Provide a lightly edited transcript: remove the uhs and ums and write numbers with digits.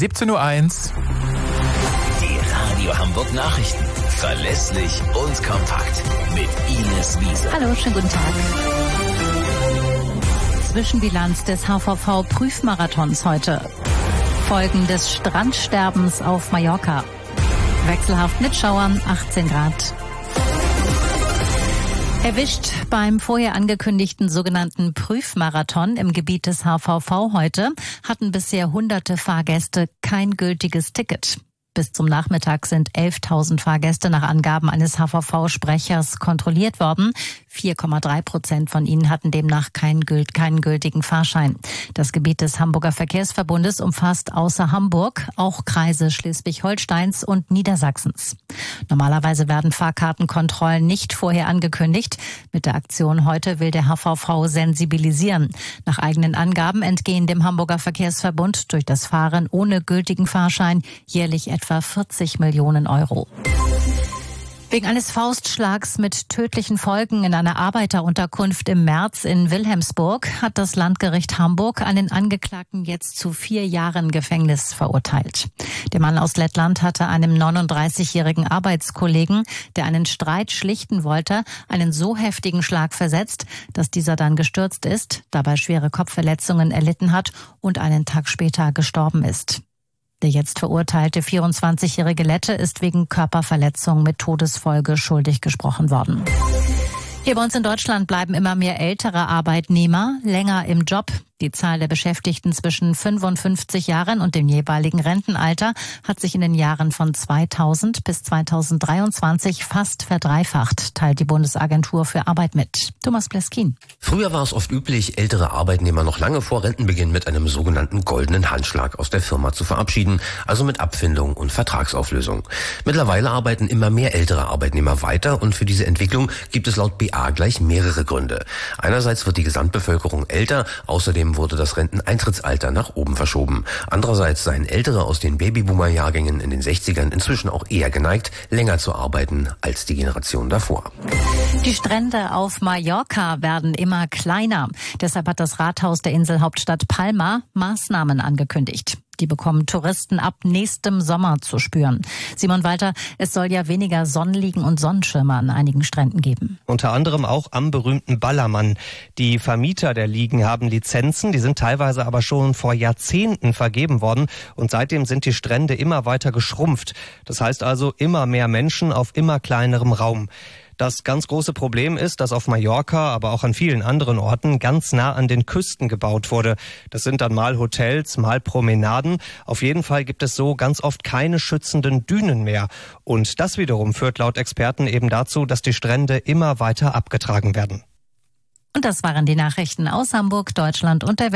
17:01 Uhr. Die Radio Hamburg Nachrichten. Verlässlich und kompakt. Mit Ines Wiese. Hallo, schönen guten Tag. Zwischenbilanz des HVV-Prüfmarathons heute. Folgen des Strandsterbens auf Mallorca. Wechselhaft mit Schauern, 18 Grad. Erwischt beim vorher angekündigten sogenannten Prüfmarathon im Gebiet des HVV heute hatten bisher hunderte Fahrgäste kein gültiges Ticket. Bis zum Nachmittag sind 11.000 Fahrgäste nach Angaben eines HVV-Sprechers kontrolliert worden. 4,3% von ihnen hatten demnach keinen gültigen Fahrschein. Das Gebiet des Hamburger Verkehrsverbundes umfasst außer Hamburg auch Kreise Schleswig-Holsteins und Niedersachsens. Normalerweise werden Fahrkartenkontrollen nicht vorher angekündigt. Mit der Aktion heute will der HVV sensibilisieren. Nach eigenen Angaben entgehen dem Hamburger Verkehrsverbund durch das Fahren ohne gültigen Fahrschein jährlich etwa 40 Millionen Euro. Wegen eines Faustschlags mit tödlichen Folgen in einer Arbeiterunterkunft im März in Wilhelmsburg hat das Landgericht Hamburg einen Angeklagten jetzt zu 4 Jahren Gefängnis verurteilt. Der Mann aus Lettland hatte einem 39-jährigen Arbeitskollegen, der einen Streit schlichten wollte, einen so heftigen Schlag versetzt, dass dieser dann gestürzt ist, dabei schwere Kopfverletzungen erlitten hat und einen Tag später gestorben ist. Der jetzt verurteilte 24-jährige Lette ist wegen Körperverletzung mit Todesfolge schuldig gesprochen worden. Hier bei uns in Deutschland bleiben immer mehr ältere Arbeitnehmer länger im Job. Die Zahl der Beschäftigten zwischen 55 Jahren und dem jeweiligen Rentenalter hat sich in den Jahren von 2000 bis 2023 fast verdreifacht, teilt die Bundesagentur für Arbeit mit. Thomas Pleskin. Früher war es oft üblich, ältere Arbeitnehmer noch lange vor Rentenbeginn mit einem sogenannten goldenen Handschlag aus der Firma zu verabschieden, also mit Abfindung und Vertragsauflösung. Mittlerweile arbeiten immer mehr ältere Arbeitnehmer weiter und für diese Entwicklung gibt es laut BA gleich mehrere Gründe. Einerseits wird die Gesamtbevölkerung älter, außerdem wurde das Renteneintrittsalter nach oben verschoben. Andererseits seien Ältere aus den Babyboomer-Jahrgängen in den 60ern inzwischen auch eher geneigt, länger zu arbeiten als die Generation davor. Die Strände auf Mallorca werden immer kleiner. Deshalb hat das Rathaus der Inselhauptstadt Palma Maßnahmen angekündigt. Die bekommen Touristen ab nächstem Sommer zu spüren. Simon Walter, es soll ja weniger Sonnenliegen und Sonnenschirme an einigen Stränden geben. Unter anderem auch am berühmten Ballermann. Die Vermieter der Liegen haben Lizenzen, die sind teilweise aber schon vor Jahrzehnten vergeben worden. Und seitdem sind die Strände immer weiter geschrumpft. Das heißt also immer mehr Menschen auf immer kleinerem Raum. Das ganz große Problem ist, dass auf Mallorca, aber auch an vielen anderen Orten ganz nah an den Küsten gebaut wurde. Das sind dann mal Hotels, mal Promenaden. Auf jeden Fall gibt es so ganz oft keine schützenden Dünen mehr. Und das wiederum führt laut Experten eben dazu, dass die Strände immer weiter abgetragen werden. Und das waren die Nachrichten aus Hamburg, Deutschland und der Welt.